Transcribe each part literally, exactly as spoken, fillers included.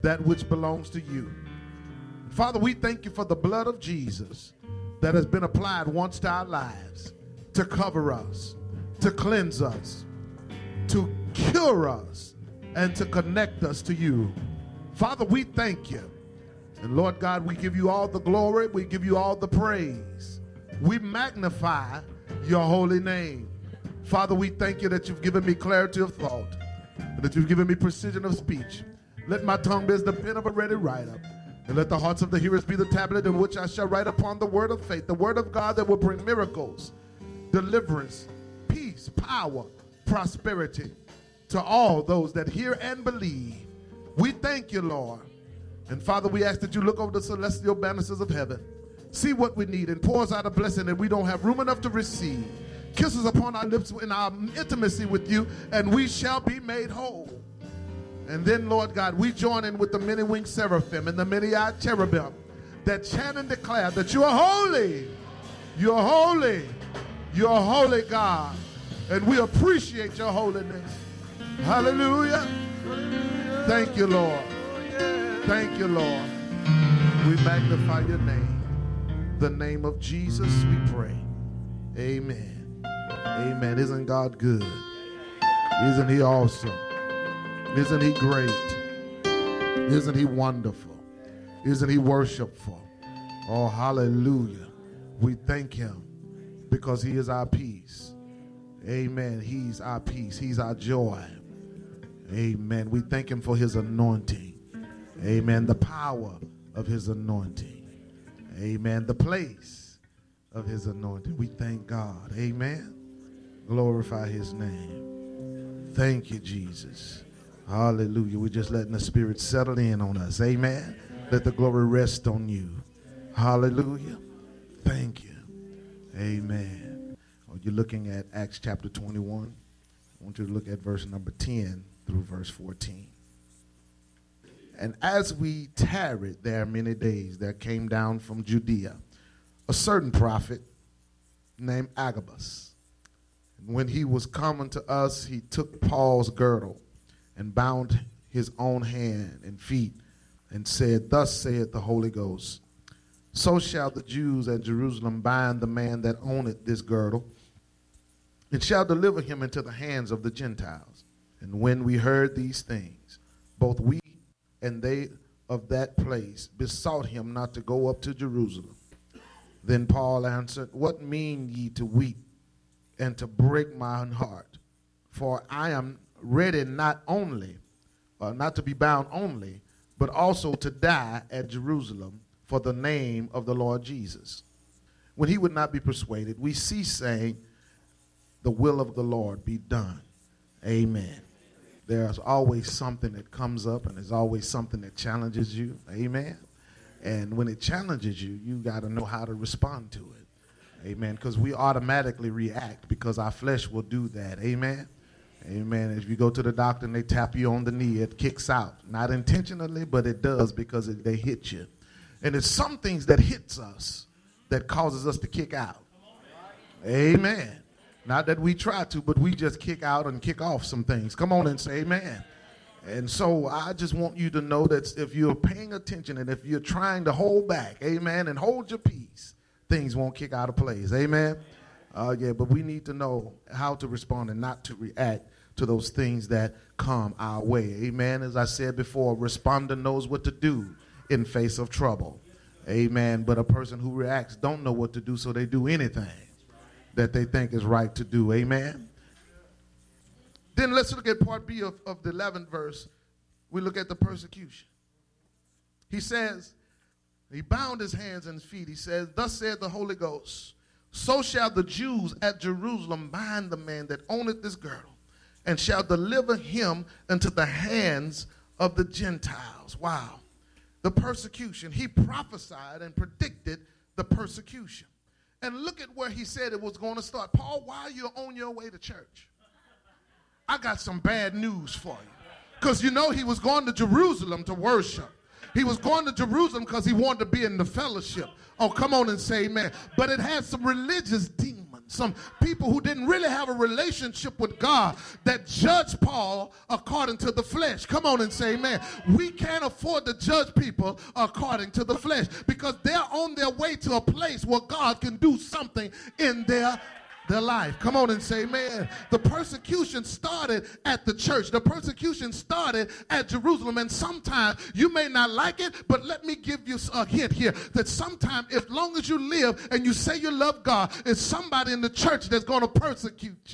that which belongs to you. Father, we thank you for the blood of Jesus that has been applied once to our lives to cover us, to cleanse us, to cure us, and to connect us to you. Father, we thank you. And Lord God, we give you all the glory. We give you all the praise. We magnify your holy name. Father, we thank you that you've given me clarity of thought, and that you've given me precision of speech. Let my tongue be as the pen of a ready writer, and let the hearts of the hearers be the tablet in which I shall write upon the word of faith, the word of God that will bring miracles, deliverance, peace, power, prosperity to all those that hear and believe. We thank you, Lord. And Father, we ask that you look over the celestial banisters of heaven, see what we need, and pour us out a blessing that we don't have room enough to receive. Kiss us upon our lips in our intimacy with you, and we shall be made whole. And then, Lord God, we join in with the many-winged seraphim and the many-eyed cherubim that chant and declare that you are holy, you're holy, you're holy, God. And we appreciate your holiness. Hallelujah. Thank you, Lord. Thank you, Lord. We magnify your name. The name of Jesus we pray. Amen. Amen. Isn't God good? Isn't he awesome? Isn't he great? Isn't he wonderful? Isn't he worshipful? Oh, hallelujah. We thank him because he is our peace. Amen. He's our peace. He's our joy. Amen. We thank him for his anointing. Amen. The power of his anointing. Amen. The place of his anointing. We thank God. Amen. Glorify his name. Thank you, Jesus. Hallelujah. We're just letting the Spirit settle in on us. Amen. Let the glory rest on you. Hallelujah. Thank you. Amen. Oh, you're looking at Acts chapter twenty-one. I want you to look at verse number ten through verse fourteen. And as we tarried there many days, there came down from Judea a certain prophet named Agabus. And when he was come unto us, he took Paul's girdle and bound his own hand and feet, and said, Thus saith the Holy Ghost, so shall the Jews at Jerusalem bind the man that owneth this girdle, and shall deliver him into the hands of the Gentiles. And when we heard these things, both we and they of that place besought him not to go up to Jerusalem. Then Paul answered, What mean ye to weep and to break mine heart? For I am ready not only, uh, not to be bound only, but also to die at Jerusalem for the name of the Lord Jesus. When he would not be persuaded, we cease saying, The will of the Lord be done. Amen. There's always something that comes up, and there's always something that challenges you. Amen. And when it challenges you, you got to know how to respond to it. Amen. Because we automatically react because our flesh will do that. Amen. Amen. If you go to the doctor and they tap you on the knee, it kicks out. Not intentionally, but it does because it, they hit you. And it's some things that hits us that causes us to kick out. Amen. Not that we try to, but we just kick out and kick off some things. Come on and say amen. And so I just want you to know that if you're paying attention and if you're trying to hold back, amen, and hold your peace, things won't kick out of place. Amen. Uh, yeah, but we need to know how to respond and not to react to those things that come our way. Amen. As I said before, a responder knows what to do in face of trouble. Amen. But a person who reacts don't know what to do, so they do anything that they think is right to do. Amen. Then let's look at part B of, of the eleventh verse. We look at the persecution. He says, he bound his hands and feet. He says, Thus saith the Holy Ghost, so shall the Jews at Jerusalem bind the man that owneth this girdle, and shall deliver him into the hands of the Gentiles. Wow. The persecution. He prophesied and predicted the persecution. And look at where he said it was going to start. Paul, while you're on your way to church, I got some bad news for you. Because you know he was going to Jerusalem to worship. He was going to Jerusalem because he wanted to be in the fellowship. Oh, come on and say amen. But it had some religious demons some people who didn't really have a relationship with God that judged Paul according to the flesh. Come on and say amen. We can't afford to judge people according to the flesh because they're on their way to a place where God can do something in their their life. Come on and say amen. The persecution started at the church. The persecution started at Jerusalem, and sometimes you may not like it, but let me give you a hint here that sometimes, as long as you live and you say you love God, it's somebody in the church that's going to persecute you.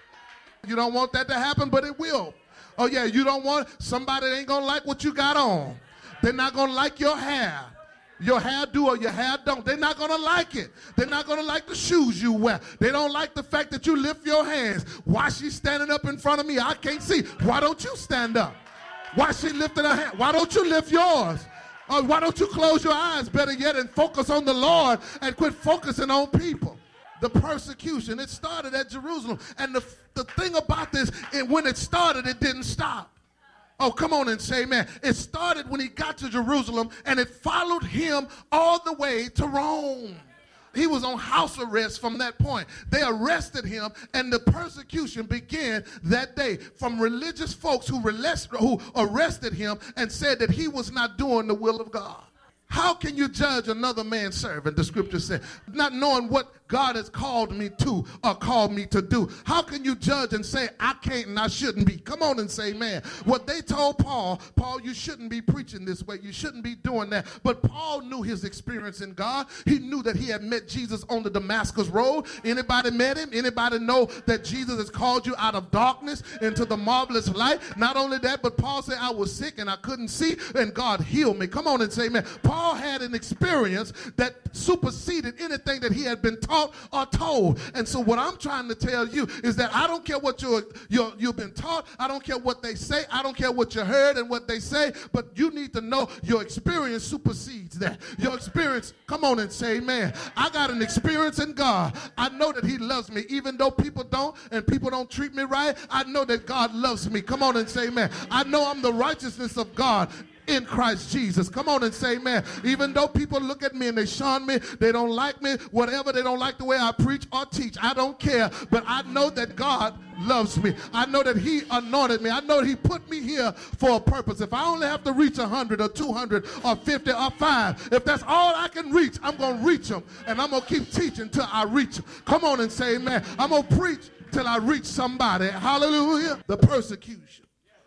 You don't want that to happen, but it will. Oh yeah, you don't want somebody that ain't going to like what you got on. They're not going to like your hair. Your hair do or your hair don't. They're not going to like it. They're not going to like the shoes you wear. They don't like the fact that you lift your hands. Why she's standing up in front of me? I can't see. Why don't you stand up? Why she lifting her hand? Why don't you lift yours? Or why don't you close your eyes, better yet, and focus on the Lord and quit focusing on people? The persecution, it started at Jerusalem. And the, the thing about this, it, when it started, it didn't stop. Oh, come on and say amen. It started when he got to Jerusalem, and it followed him all the way to Rome. He was on house arrest from that point. They arrested him, and the persecution began that day from religious folks who, who arrested him and said that he was not doing the will of God. How can you judge another man's servant, the scripture said, not knowing what God has called me to or called me to do? How can you judge and say, I can't and I shouldn't be? Come on and say, man. What they told Paul, Paul, you shouldn't be preaching this way. You shouldn't be doing that. But Paul knew his experience in God. He knew that he had met Jesus on the Damascus road. Anybody met him? Anybody know that Jesus has called you out of darkness into the marvelous light? Not only that, but Paul said, I was sick and I couldn't see, and God healed me. Come on and say, man. Paul Paul had an experience that superseded anything that he had been taught or told. And so what I'm trying to tell you is that I don't care what you're, you're, you've been taught. I don't care what they say. I don't care what you heard and what they say. But you need to know your experience supersedes that. Your experience, come on and say amen. I got an experience in God. I know that he loves me. Even though people don't and people don't treat me right, I know that God loves me. Come on and say amen. I know I'm the righteousness of God in Christ Jesus. Come on and say amen. Even though people look at me and they shun me, they don't like me, whatever, they don't like the way I preach or teach, I don't care. But I know that God loves me. I know that he anointed me. I know he put me here for a purpose. If I only have to reach one hundred or two hundred or fifty or five, if that's all I can reach, I'm going to reach them. And I'm going to keep teaching till I reach them. Come on and say amen. I'm going to preach till I reach somebody. Hallelujah. The persecution.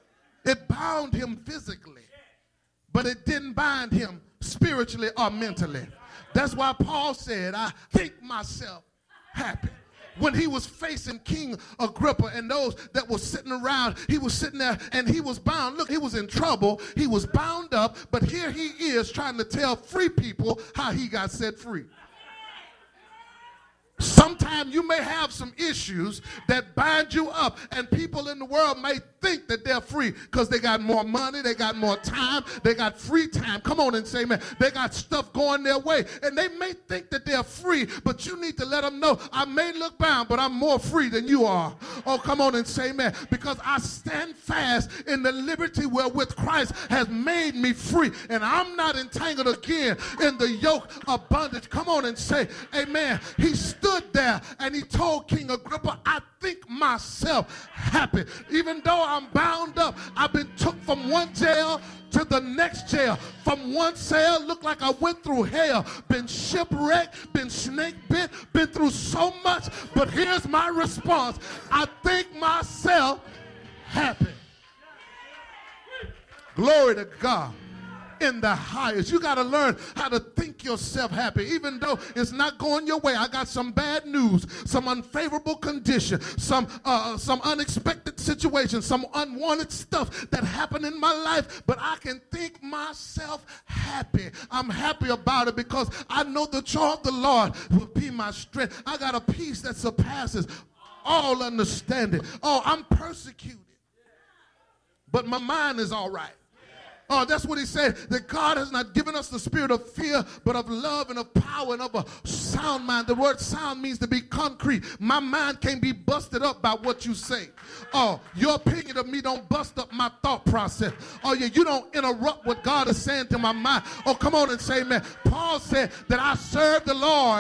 It bound him physically, but it didn't bind him spiritually or mentally. That's why Paul said, I think myself happy. When he was facing King Agrippa and those that were sitting around, he was sitting there and he was bound. Look, he was in trouble. He was bound up, but here he is trying to tell free people how he got set free. Sometimes you may have some issues that bind you up, and people in the world may think that they're free because they got more money, they got more time, they got free time. Come on and say, man, they got stuff going their way, and they may think that they're free, but you need to let them know, I may look bound, but I'm more free than you are. Oh, come on and say, man, because I stand fast in the liberty wherewith Christ has made me free, and I'm not entangled again in the yoke of bondage. Come on and say, amen. He stood there and he told King Agrippa, I think myself happy. Even though I'm bound up, I've been took from one jail to the next jail. From one cell, looked like I went through hell. Been shipwrecked, been snake bit, been through so much. But here's my response. I think myself happy. Glory to God. In the highest. You got to learn how to think yourself happy, even though it's not going your way. I got some bad news, some unfavorable condition, some uh, some unexpected situation, some unwanted stuff that happened in my life, but I can think myself happy. I'm happy about it because I know the joy of the Lord will be my strength. I got a peace that surpasses all understanding. Oh, I'm persecuted, but my mind is all right. Oh, that's what he said, that God has not given us the spirit of fear, but of love and of power and of a sound mind. The word sound means to be concrete. My mind can't be busted up by what you say. Oh, your opinion of me don't bust up my thought process. Oh, yeah, you don't interrupt what God is saying to my mind. Oh, come on and say, man. Paul said that I serve the Lord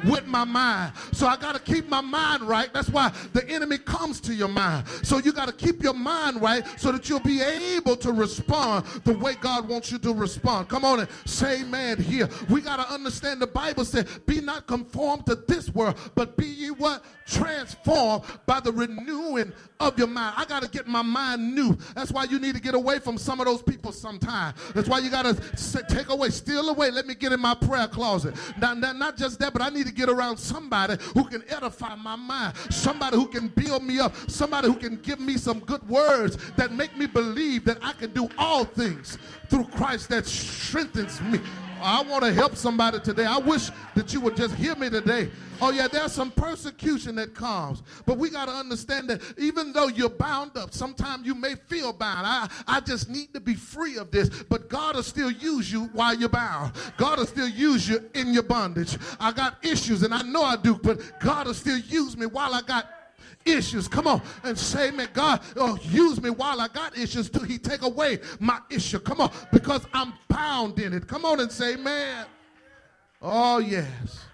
with my mind. So I got to keep my mind right. That's why the enemy comes to your mind. So you got to keep your mind right so that you'll be able to respond the way God wants you to respond. Come on and say amen here. We got to understand the Bible said, be not conformed to this world, but be ye what? Transformed by the renewing of your mind. I got to get my mind new. That's why you need to get away from some of those people sometime. That's why you got to take away, steal away. Let me get in my prayer closet. Now, now, not just that, but I need to get around somebody who can edify my mind, somebody who can build me up, somebody who can give me some good words that make me believe that I can do all things through Christ that strengthens me. I want to help somebody today. I wish that you would just hear me today. Oh, yeah, there's some persecution that comes. But we got to understand that even though you're bound up, sometimes you may feel bound. I, I just need to be free of this. But God will still use you while you're bound. God will still use you in your bondage. I got issues, and I know I do, but God will still use me while I got issues. Come on and say, man, God, oh, use me while I got issues till he take away my issue. Come on, because I'm bound in it. Come on and say, man. Oh, yes.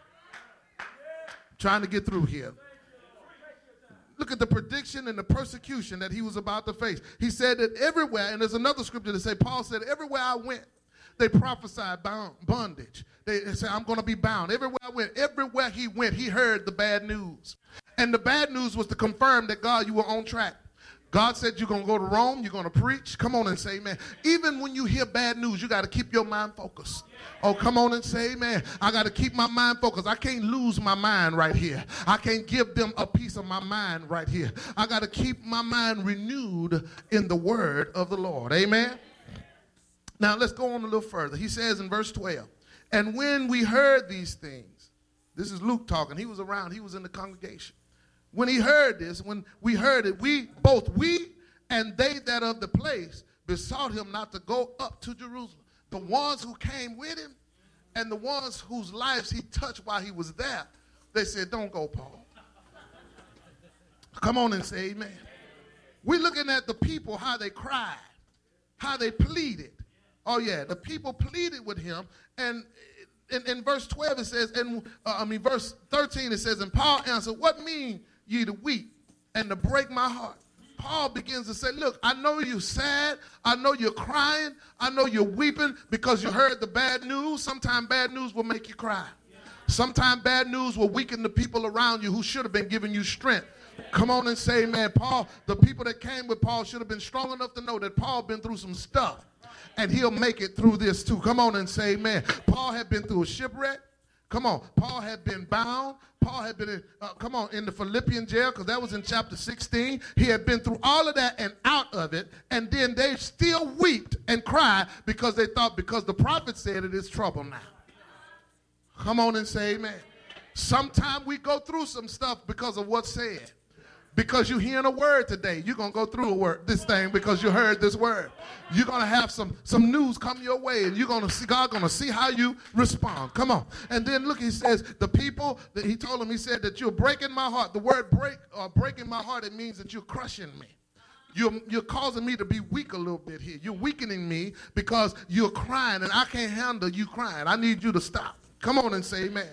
Trying to get through here. Look at the prediction and the persecution that he was about to face. He said that everywhere, and there's another scripture that say, Paul said, everywhere I went, they prophesied bound, bondage. They, they said, I'm going to be bound. Everywhere I went, everywhere he went, he heard the bad news. And the bad news was to confirm that, God, you were on track. God said you're going to go to Rome, you're going to preach. Come on and say amen. Even when you hear bad news, you got to keep your mind focused. Oh, come on and say amen. I got to keep my mind focused. I can't lose my mind right here. I can't give them a piece of my mind right here. I got to keep my mind renewed in the word of the Lord. Amen. Now, let's go on a little further. He says in verse twelve, and when we heard these things, this is Luke talking. He was around. He was in the congregation. When he heard this, when we heard it, we, both we and they that of the place, besought him not to go up to Jerusalem. The ones who came with him and the ones whose lives he touched while he was there, they said, don't go, Paul. Come on and say amen. We're looking at the people, how they cried, how they pleaded. Oh, yeah, the people pleaded with him. And in, in verse twelve, it says, and uh, I mean, verse thirteen, it says, and Paul answered, what mean ye to weep and to break my heart? Paul begins to say, look, I know you're sad. I know you're crying. I know you're weeping because you heard the bad news. Sometimes bad news will make you cry. Sometimes bad news will weaken the people around you who should have been giving you strength. Come on and say, man, Paul, the people that came with Paul should have been strong enough to know that Paul been through some stuff, and he'll make it through this too. Come on and say, man, Paul had been through a shipwreck. Come on, Paul had been bound. Paul had been, in, uh, come on, in the Philippian jail, because that was in chapter sixteen. He had been through all of that and out of it, and then they still wept and cried because they thought, because the prophet said it is trouble now. Come on and say amen. Sometimes we go through some stuff because of what's said. Because you're hearing a word today, you're going to go through a word, this thing because you heard this word. You're going to have some, some news come your way, and you're going to see, God going to see how you respond. Come on. And then look, he says, the people, that he told them, he said that you're breaking my heart. The word break, or breaking my heart, it means that you're crushing me. You're, you're causing me to be weak a little bit here. You're weakening me because you're crying, and I can't handle you crying. I need you to stop. Come on and say amen.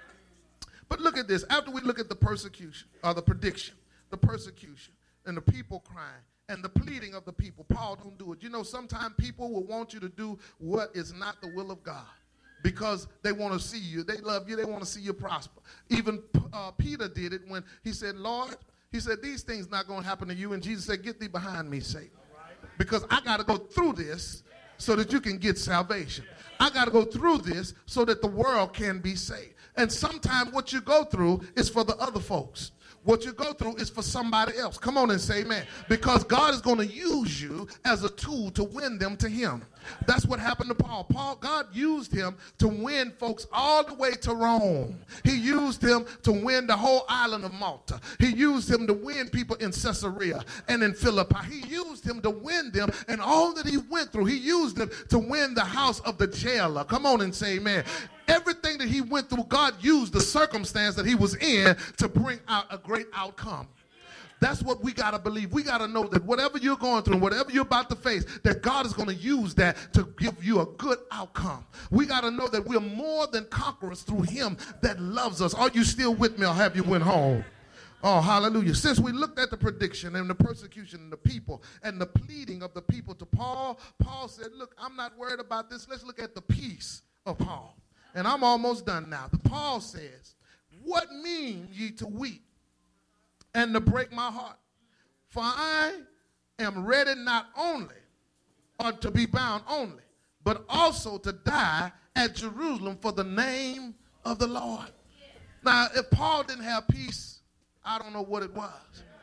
But look at this. After we look at the persecution, or the prediction, the persecution, and the people crying, and the pleading of the people, Paul don't do it. You know, sometimes people will want you to do what is not the will of God because they want to see you. They love you. They want to see you prosper. Even uh, Peter did it when he said, Lord, he said, these things not going to happen to you. And Jesus said, get thee behind me, Satan, because I got to go through this so that you can get salvation. I got to go through this so that the world can be saved. And sometimes what you go through is for the other folks. What you go through is for somebody else. Come on and say amen. Because God is going to use you as a tool to win them to him. That's what happened to Paul. Paul, God used him to win folks all the way to Rome. He used him to win the whole island of Malta. He used him to win people in Caesarea and in Philippi. He used him to win them, and all that he went through, he used them to win the house of the jailer. Come on and say amen. Everything that he went through, God used the circumstance that he was in to bring out a great outcome. That's what we got to believe. We got to know that whatever you're going through, whatever you're about to face, that God is going to use that to give you a good outcome. We got to know that we're more than conquerors through him that loves us. Are you still with me, or have you went home? Oh, hallelujah. Since we looked at the prediction and the persecution and the people and the pleading of the people to Paul, Paul said, look, I'm not worried about this. Let's look at the peace of Paul. And I'm almost done now. But Paul says, what mean ye to weep and to break my heart? For I am ready not only or to be bound only, but also to die at Jerusalem for the name of the Lord. Now, if Paul didn't have peace, I don't know what it was.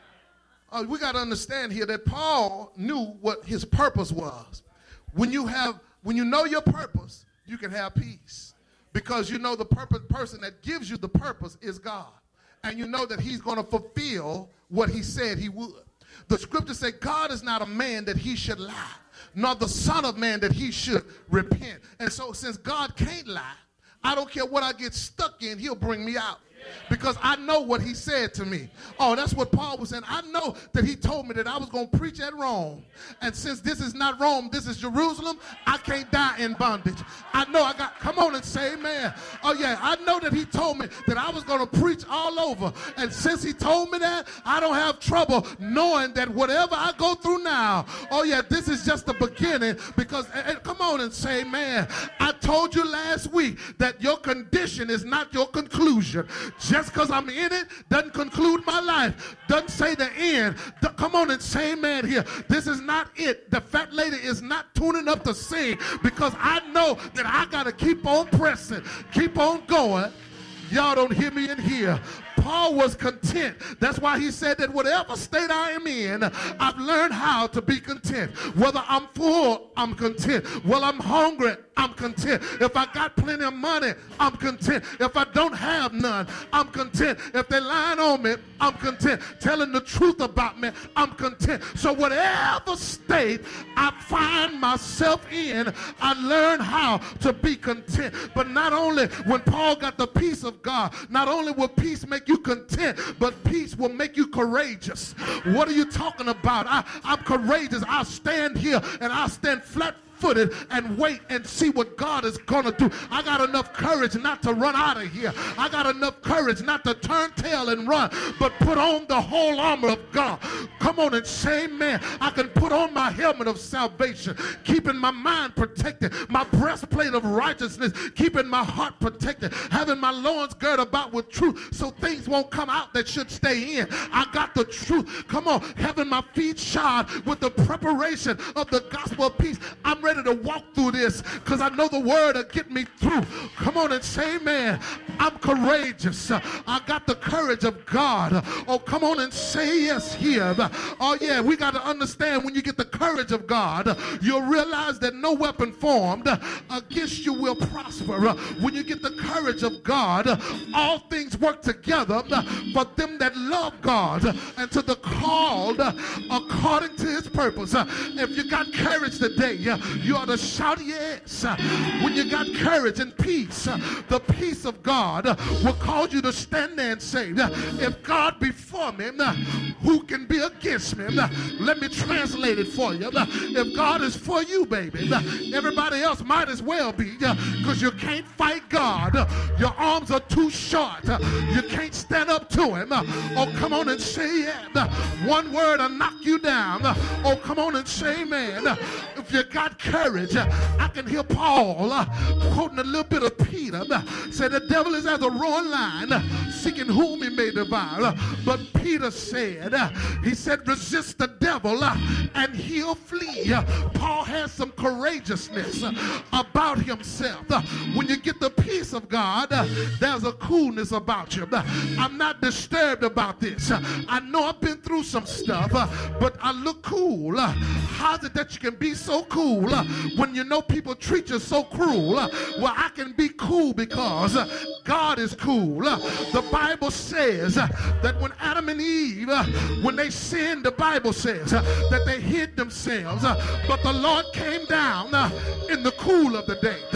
Uh, we got to understand here that Paul knew what his purpose was. When you have, when you know your purpose, you can have peace, because you know the purpose, person that gives you the purpose is God, and you know that he's going to fulfill what he said he would. The scriptures say God is not a man that he should lie, nor the son of man that he should repent. And so since God can't lie, I don't care what I get stuck in, he'll bring me out. Because I know what he said to me. Oh, that's what Paul was saying. I know that he told me that I was going to preach at Rome. And since this is not Rome, this is Jerusalem, I can't die in bondage. I know I got, come on and say amen. Oh, yeah, I know that he told me that I was going to preach all over. And since he told me that, I don't have trouble knowing that whatever I go through now, oh, yeah, this is just the beginning. Because, and come on and say amen. I told you last week that your condition is not your conclusion. Just because I'm in it doesn't conclude my life, doesn't say the end. The, come on and say amen here. This is not it. The fat lady is not tuning up to sing, because I know that I got to keep on pressing, keep on going. Y'all don't hear me in here. Paul was content. That's why he said that whatever state I am in, I've learned how to be content. Whether I'm full, I'm content. While I'm hungry, I'm content. If I got plenty of money, I'm content. If I don't have none, I'm content. If they're lying on me, I'm content. Telling the truth about me, I'm content. So whatever state I find myself in, I learn how to be content. But not only when Paul got the peace of God, not only will peace make you content, but peace will make you courageous. What are you talking about? I, I'm courageous. I'll stand here and I'll stand flat footed and wait and see what God is going to do. I got enough courage not to run out of here. I got enough courage not to turn tail and run, but put on the whole armor of God. Come on and say amen. I can put on my helmet of salvation, keeping my mind protected, my breastplate of righteousness, keeping my heart protected, having my loins girded about with truth so things won't come out that should stay in. I got the truth. Come on, having my feet shod with the preparation of the gospel of peace. I'm ready to walk through this because I know the word will get me through. Come on and say amen. I'm courageous. I got the courage of God. Oh, come on and say yes here. Oh, yeah, we got to understand when you get the courage of God, you'll realize that no weapon formed against you will prosper. When you get the courage of God, all things work together for them that love God and to the called according to his purpose. If you got courage today, you ought to shout yes. When you got courage and peace, the peace of God will cause you to stand there and say, if God be for me, who can be against me? Let me translate it for you. If God is for you, baby, everybody else might as well be, because you can't fight God. Your arms are too short. You can't stand up to him. Oh, come on and say yeah. One word will knock you down. Oh, come on and say amen. If you got courage, I can hear Paul uh, quoting a little bit of Peter. Uh, say the devil is as a roaring lion, uh, seeking whom he may devour. Uh, but Peter said, uh, he said, resist the devil uh, and he'll flee. Uh, Paul has some courageousness uh, about himself. Uh, when you get the peace of God, uh, there's a coolness about you. Uh, I'm not disturbed about this. Uh, I know I've been through some stuff, uh, but I look cool. Uh, how's it that you can be so cool uh, when you know people treat you so cruel? Uh, well, I can be cool because uh, God is cool. Uh, the Bible says uh, that when Adam and Eve, uh, when they sinned, the Bible says uh, that they hid themselves, uh, but the Lord came down uh, in the cool of the day.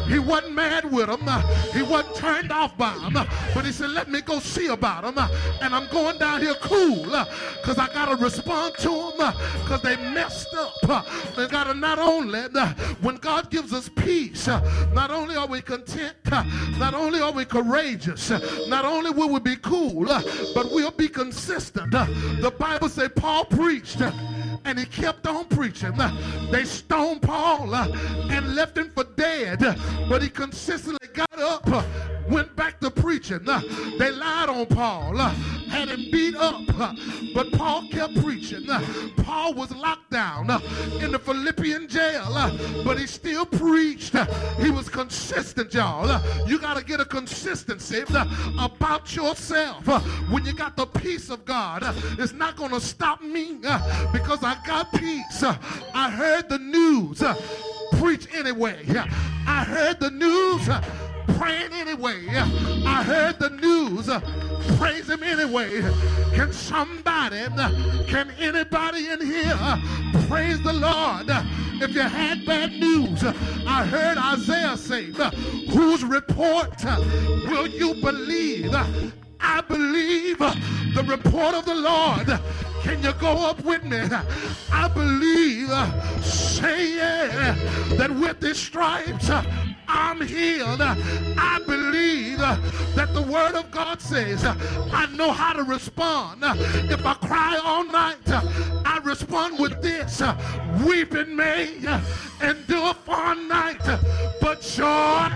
He wasn't mad with them. He wasn't turned off by them. But he said, let me go see about them. And I'm going down here cool because I got to respond to them because they messed up. They got to not only, when God gives us peace, not only are we content, not only are we courageous, not only will we be cool, but we'll be consistent. The Bible says Paul preached and he kept on preaching. They stoned Paul and left him for dead, but he consistently got up, went back to preaching. They lied on Paul, had him beat up, but Paul kept preaching. Paul was locked down in the Philippian jail, but he still preached. He was consistent, y'all. You got to get a consistency about yourself. When you got the peace of God, it's not going to stop me because I got peace. I heard the news. Preach anyway. I heard the news. Praying anyway. I heard the news. Praise him anyway. Can somebody, can anybody in here praise the Lord? If you had bad news, I heard Isaiah say, whose report will you believe? I believe the report of the Lord. Can you go up with me? I believe, say yeah, that with his stripes I'm healed. I believe that the word of God says I know how to respond. If I cry all night, I respond with this. Weeping may endure for a night, but joy,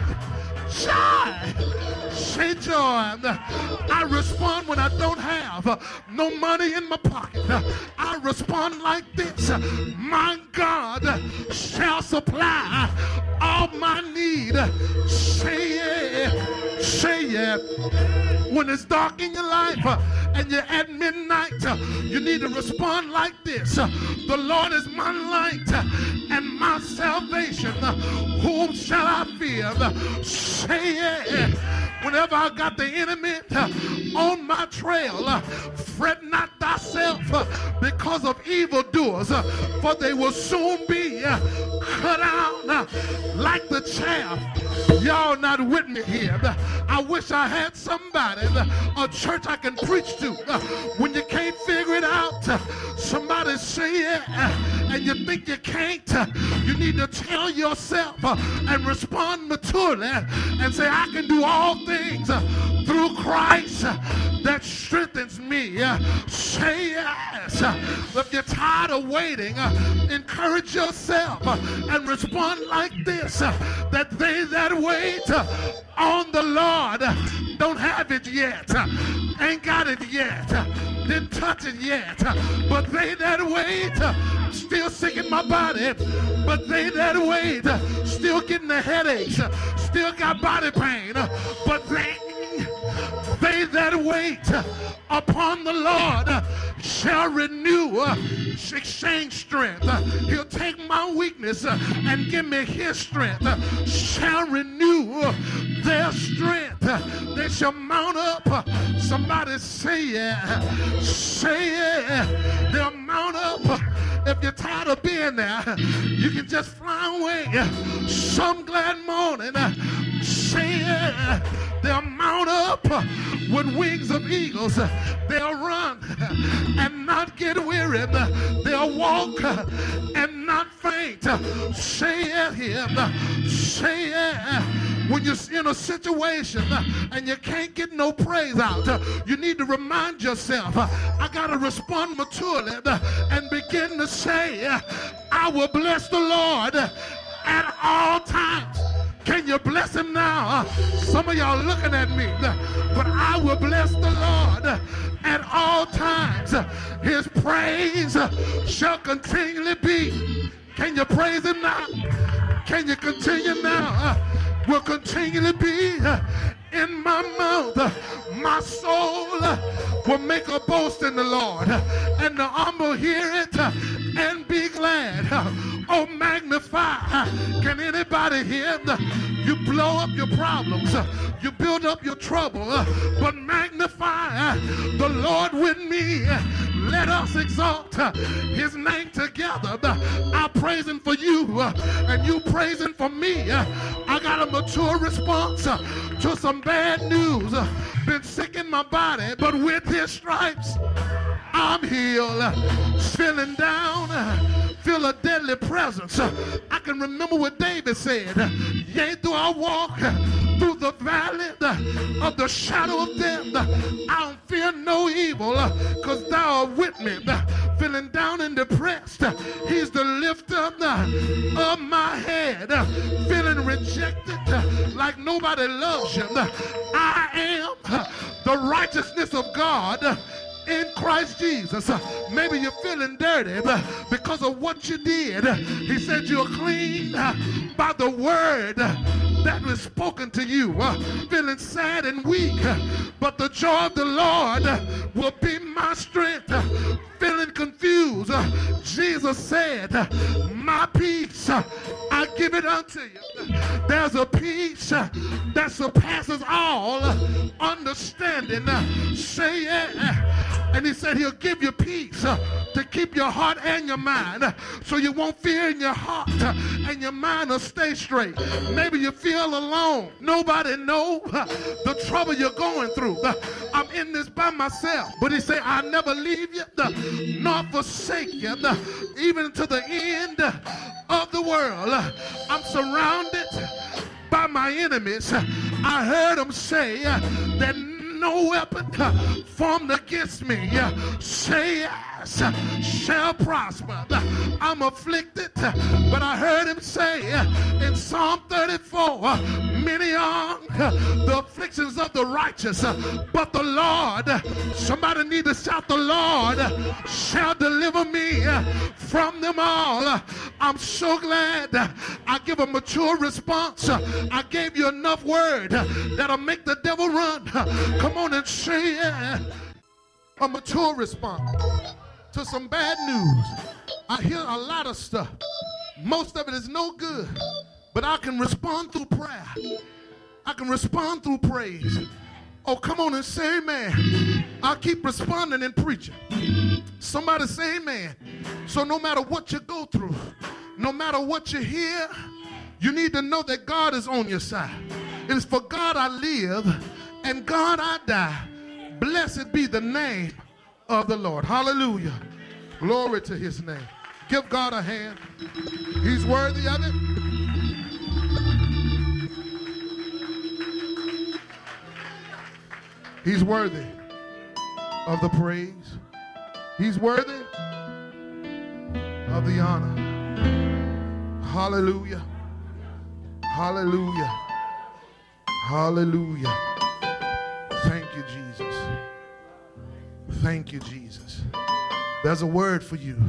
joy, say joy. I respond when I don't have no money in my pocket. I respond like this. My God shall supply all my need. Say yeah, say yeah. When it's dark in your life and you're at midnight, you need to respond like this. The Lord is my light and my salvation. Whom shall I fear? Say yeah. Whenever I got the enemy on my trail, fret not thyself because of evildoers, for they will soon be cut out like the chaff. Y'all not with me here. I wish I had somebody, a church I can preach to. When you can't figure it out, somebody say it, and you think you can't, you need to tell yourself and respond maturely and say, I can do all things through Christ that strengthens me. Say yes. If you're tired of waiting, encourage yourself and respond like this, that they that wait on the Lord don't have it yet, ain't got it yet, didn't touch it yet, but they that wait, still sick in my body, but they that wait, still getting the headaches, still got body pain, but they They that wait upon the Lord shall renew, exchange strength. He'll take my weakness and give me his strength. Shall renew their strength. They shall mount up. Somebody say it. Say it. They'll mount up. If you're tired of being there, you can just fly away. Some glad morning. Say it. They'll mount up with wings of eagles. They'll run and not get weary. They'll walk and not faint. Say it here. Say it. When you're in a situation and you can't get no praise out, you need to remind yourself, I got to respond maturely and begin to say, I will bless the Lord at all times. Can you bless him now? Some of y'all looking at me, but I will bless the Lord at all times. His praise shall continually be. Can you praise him now? Can you continue now? Will continually be in my mouth. My soul will make a boast in the Lord, and the humble hear it and be glad. Oh, magnify. Can anybody hear? You blow up your problems, you build up your trouble, but magnify the Lord with me. Let us exalt his name together. I praise him for you, and you praise him for me. I got a mature response uh, to some bad news. Uh, been sick in my body, but with his stripes, I'm healed. Uh, feeling down, uh, feel a deadly presence. Uh, I can remember what David said. Uh, Yea, do I walk uh, through the valley uh, of the shadow of death, uh, I don't fear no evil, because uh, thou art with me. Uh, feeling down and depressed, uh, he's the lifter uh, of my head. Uh, feeling rejected, uh, like nobody loves you. Uh, I am uh, the righteousness of God uh, in Christ Jesus. Uh, maybe you're feeling dirty uh, because of what you did. Uh, he said you're clean uh, by the word uh, that was spoken to you. Uh, feeling sad and weak, uh, but the joy of the Lord uh, will be my strength. Uh, feeling confused, uh, Jesus said, uh, my peace uh, I give it unto you. There's a peace uh, that surpasses all uh, understanding. Uh, say yeah. And he said he'll give you peace uh, to keep your heart and your mind, uh, so you won't fear in your heart uh, and your mind will stay straight. Maybe you feel alone. Nobody know uh, the trouble you're going through. Uh, I'm in this by myself. But he said, I'll never leave you uh, nor forsake you, uh, even to the end uh, of the world. Uh, I'm surrounded by my enemies. Uh, I heard them say uh, that no weapon uh, formed against me, uh, say yes, uh, shall prosper. Uh, I'm afflicted, uh, but I heard him say uh, in Psalm thirty-four, uh, many are uh, the afflictions of the righteous, uh, but the Lord, uh, somebody need to shout, the Lord uh, shall deliver me uh, from them all. Uh, I'm so glad uh, I give a mature response. Uh, I gave you enough word uh, that'll make the devil run. Uh, come on and say yeah. A mature response to some bad news. I hear a lot of stuff. Most of it is no good, but I can respond through prayer. I can respond through praise. Oh, come on and say amen. I keep responding and preaching. Somebody say amen. So no matter what you go through, no matter what you hear, you need to know that God is on your side. It is for God I live and God I die. Blessed be the name of the Lord. Hallelujah. Glory to his name. Give God a hand. He's worthy of it. He's worthy of the praise. He's worthy of the honor. Hallelujah. Hallelujah. Hallelujah. Thank you, Jesus. Thank you, Jesus. There's a word for you.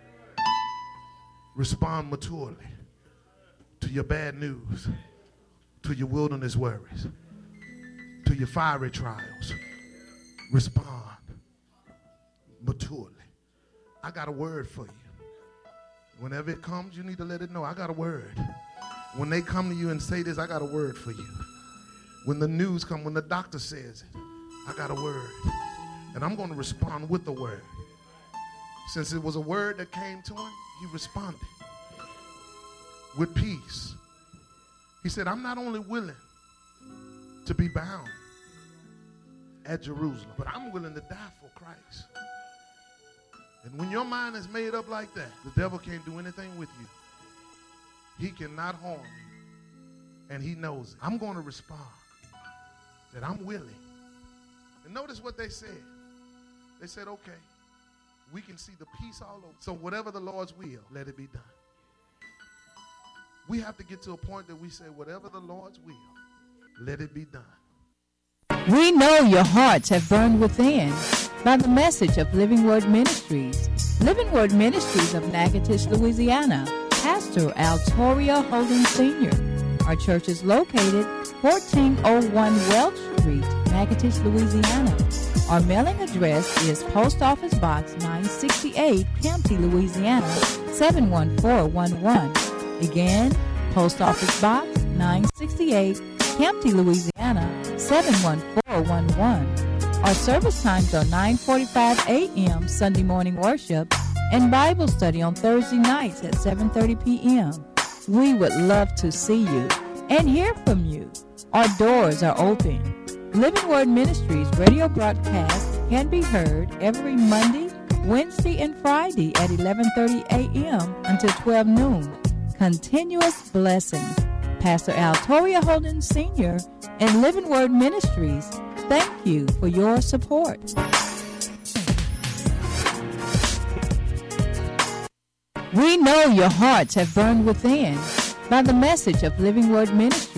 Respond maturely to your bad news, to your wilderness worries, to your fiery trials. Respond maturely. I got a word for you. Whenever it comes, you need to let it know. I got a word. When they come to you and say this, I got a word for you. When the news comes, when the doctor says it, I got a word. And I'm going to respond with the word. Since it was a word that came to him, he responded with peace. He said, I'm not only willing to be bound at Jerusalem, but I'm willing to die for Christ. And when your mind is made up like that, the devil can't do anything with you. He cannot harm you. And he knows it. I'm going to respond that I'm willing. And notice what they said. They said, okay, we can see the peace all over. So whatever the Lord's will, let it be done. We have to get to a point that we say, whatever the Lord's will, let it be done. We know your hearts have burned within by the message of Living Word Ministries. Living Word Ministries of Natchitoches, Louisiana. Pastor Altoria Holden Senior Our church is located fourteen oh one Welch Street, Natchitoches, Louisiana. Our mailing address is Post Office Box nine sixty-eight, Campty, Louisiana, seven one four one one. Again, Post Office Box nine sixty-eight, Campty, Louisiana, seven one four one one. Our service times are nine forty-five a.m. Sunday morning worship and Bible study on Thursday nights at seven thirty p.m. We would love to see you. and hear from you. Our doors are open. Living Word Ministries radio broadcast can be heard every Monday, Wednesday, and Friday at eleven thirty a.m. until twelve noon. Continuous blessings. Pastor Al Toria Holden Senior and Living Word Ministries, thank you for your support. We know your hearts have burned within by the message of Living Word Ministries.